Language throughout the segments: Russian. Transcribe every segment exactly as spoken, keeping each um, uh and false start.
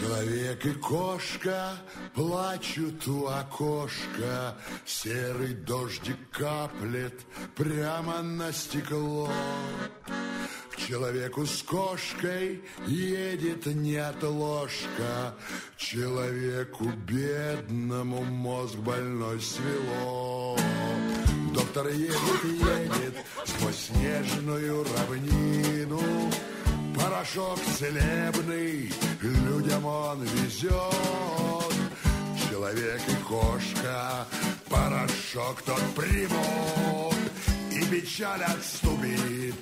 Человек и кошка плачут у окошка, серый дождик каплет прямо на стекло. К человеку с кошкой едет неотложка, человеку бедному мозг больной свело. Доктор едет, едет сквозь снежную равнину, порошок целебный людям он везет. Человек и кошка порошок тот примут, и печаль отступит,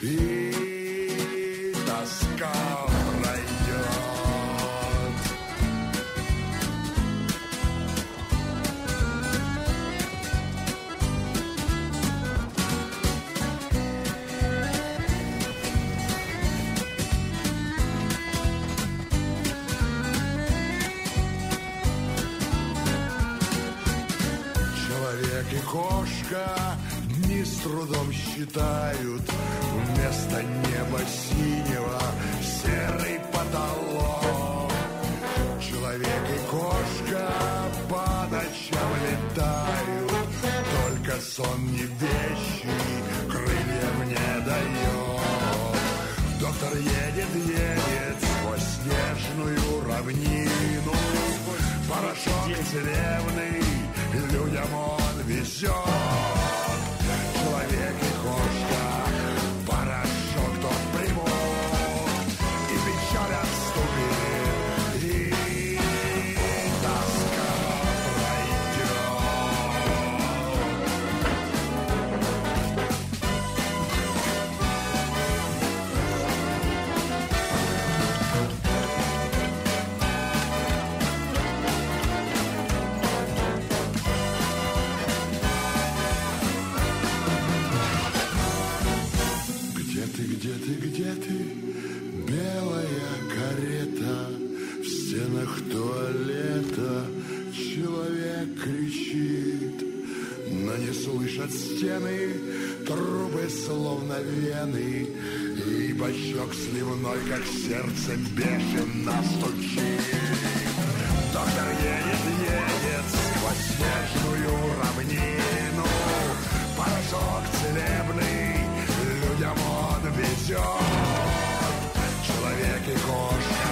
и тоска пройдет. И кошка дни с трудом считают, вместо неба синего серый потолок. Человек и кошка по ночам летают, только сон не вещий крыльям не дает. Доктор едет, едет сквозь снежную равнину, порошок целебный людям он везет. Человек и кошка порошок тот примут, и печаль отступит, и тоска пройдет. Где ты, где ты, белая карета, в стенах туалета человек кричит, но не слышат стены трубы, словно вены, и бачок сливной, как сердце, бешено стучит. Доктор едет, едет сквозь снежную равнину, порошок целебный людям он везет. Человек и кошка